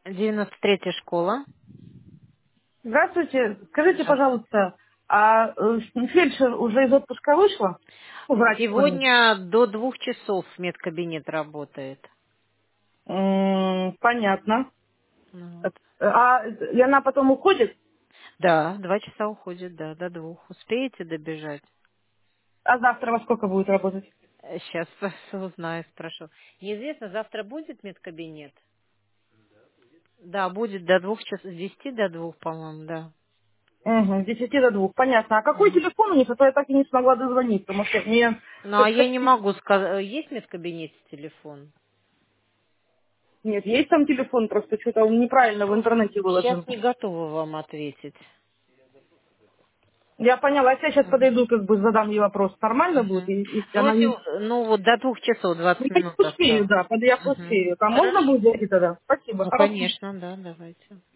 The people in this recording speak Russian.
93-я школа. Здравствуйте. Скажите, Здравствуйте. пожалуйста, фельдшер уже из отпуска вышла? Ну, врач, понял. Сегодня до 2 часов медкабинет работает. Понятно. Ну вот. И она потом уходит? Да, 2 часа уходит, да, до 2. Успеете добежать? А завтра во сколько будет работать? Сейчас узнаю, спрошу. Неизвестно, завтра будет медкабинет? Да, будет до 2 часов, с 10 до 2, по-моему, да. Угу, с 10 до 2. Понятно. А какой телефон у них? А то я так и не смогла дозвониться. Потому что мне... Ну, а я не могу сказать, есть в медкабинете телефон? Нет, есть там телефон, просто что-то он неправильно в интернете Сейчас выложен. не готова вам ответить. Я поняла. Я сейчас Мгм. подойду, как бы задам ей вопрос. Нормально будет? Мгм. Если Ну, она не... ну, вот до 2 часов Ну, 20 я минут успею, осталось. да, я Мгм. успею. А можно Хорошо. будет зайти тогда? Спасибо. Ну, Хорошо. конечно, да, давайте.